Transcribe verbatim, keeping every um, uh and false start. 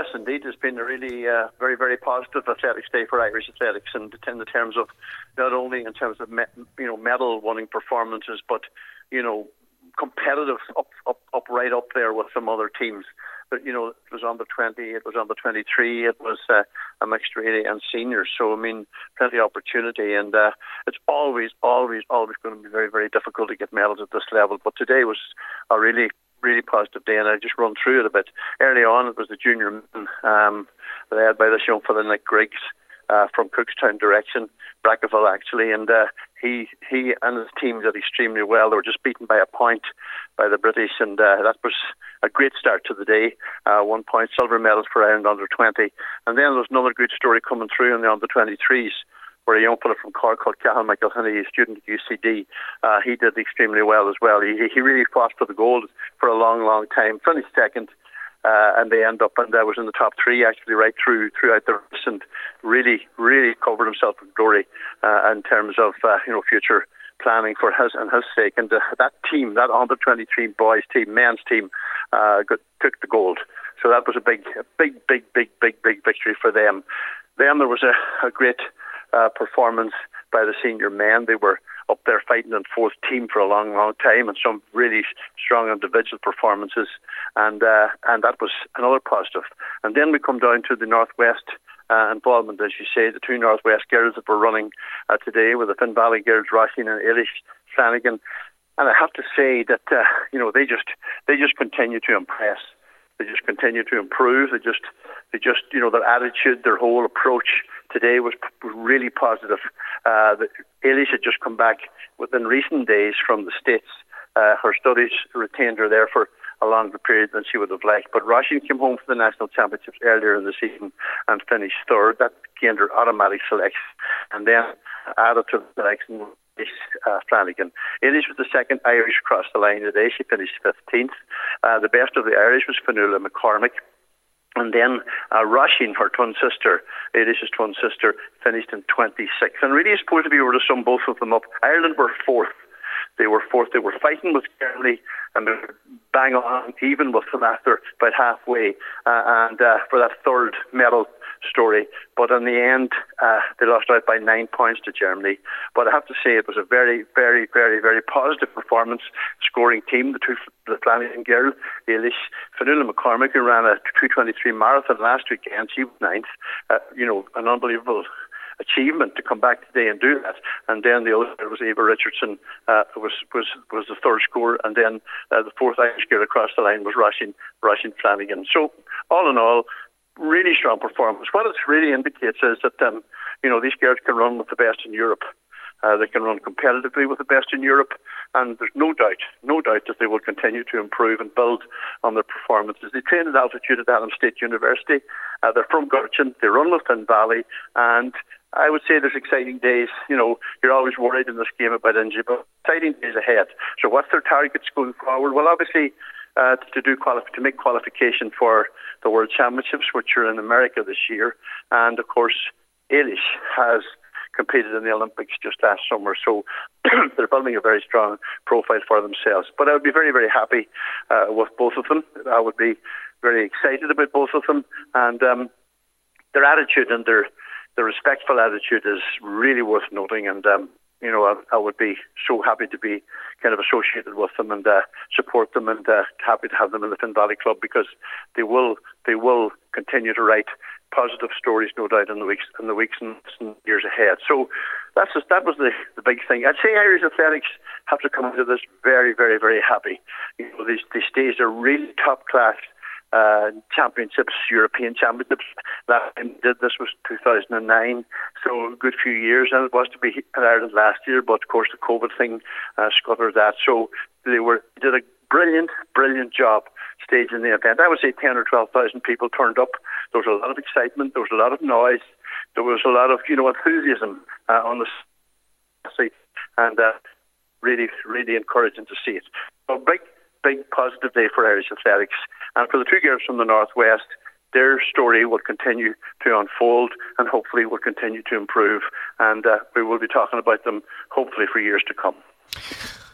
Yes, indeed. It's been a really uh, very, very positive athletics day for Irish athletics, and in the terms of not only in terms of me, you know medal-winning performances, but you know competitive up, up, up right up there with some other teams. But you know, it was under twenty, it was under twenty-three, it was uh, a mixed relay and seniors. So I mean, plenty of opportunity, and uh, it's always, always, always going to be very, very difficult to get medals at this level. But today was a really really positive day, and I just run through it a bit. Early on, it was the junior men, um, led by this young fella Nick Griggs uh, from Cookstown direction, Brackenville actually, and uh, he he and his team did extremely well. They were just beaten by a point by the British, and uh, that was a great start to the day. Uh, one point silver medals for Ireland under twenty, and then there was another good story coming through in the under twenty-threes. Where a young fellow from Cork called Cathal McElhinney, a student at U C D, uh, he did extremely well as well. He, he really fought for the gold for a long, long time. Finished second, uh, and they end up, and I was in the top three actually right through throughout the race, and really, really covered himself with glory uh, in terms of uh, you know future planning for his and his sake. And uh, that team, that under twenty-three boys team, men's team, uh, got, took the gold. So that was a big, a big, big, big, big, big victory for them. Then there was a, a great Uh, performance by the senior men. They were up there fighting in fourth team for a long, long time, and some really strong individual performances, and uh, and that was another positive. And then we come down to the Northwest uh, involvement, as you say, the two Northwest girls that were running uh, today with the Finn Valley girls, Roisin and Eilish Flanagan. And I have to say that uh, you know they just they just continue to impress. They just continue to improve. They just, they just, you know, their attitude, their whole approach today was really positive. Uh, Eilish had just come back within recent days from the States. Uh, her studies retained her there for a longer period than she would have liked. But Roisin came home for the national championships earlier in the season and finished third. That gained her automatic selection, and then added to the selection. Uh, Flanagan. Eilish was the second Irish across the line today. She finished fifteenth. Uh, the best of the Irish was Fionnuala McCormick. And then uh, Roisin, her twin sister, Eilish's twin sister, finished in twenty-sixth. And really, I suppose if you were to sum both of them up, Ireland were fourth. They were fourth. They were fighting with Germany and they were bang on, even with them after about halfway. Uh, and uh, for that third medal story, but in the end uh, they lost out by nine points to Germany. But I have to say it was a very, very, very, very positive performance. Scoring team, the two, the Flanagan girl, Eilish, Fionnuala McCormick, who ran a two twenty-three marathon last weekend. She was ninth. Uh, you know, an unbelievable achievement to come back today and do that. And then the other was Eva Richardson, uh, was was was the third scorer, and then uh, the fourth Irish girl across the line was Roisin Roisin Flanagan. So all in all, really strong performance. What it really indicates is that um, you know these girls can run with the best in Europe. Uh, they can run competitively with the best in Europe, and there's no doubt, no doubt that they will continue to improve and build on their performances. They train at altitude at Adams State University. Uh, they're from Gurchin. They run with Finn Valley, and I would say there's exciting days. You know, you're always worried in this game about injury, but exciting days ahead. So what's their targets going forward? Well, obviously, uh, to do quali- to make qualification for the World Championships, which are in America this year, and of course, Eilish has competed in the Olympics just last summer, so they're building a very strong profile for themselves. But I would be very, very happy uh, with both of them. I would be very excited about both of them, and um, their attitude and their their respectful attitude is really worth noting. And um, you know, I, I would be so happy to be kind of associated with them and uh, support them, and uh, happy to have them in the Finn Valley Club, because they will they will continue to write positive stories, no doubt, in the weeks in the weeks and years ahead. So that's just, that was the, the big thing. I'd say Irish athletics have to come into this very, very, very happy. You know, these these days are really top class uh, championships, European championships. Last time we did this was two thousand nine, so a good few years, and it was to be in Ireland last year, but of course the COVID thing uh, scuppered that. So they were did a brilliant, brilliant job staging the event. I would say ten or twelve thousand people turned up. There was a lot of excitement. There was a lot of noise. There was a lot of, you know, enthusiasm uh, on the site, and uh, really, really encouraging to see it. So big, big positive day for Irish athletics, and for the two girls from the Northwest. Their story will continue to unfold, and hopefully will continue to improve. And uh, we will be talking about them hopefully for years to come.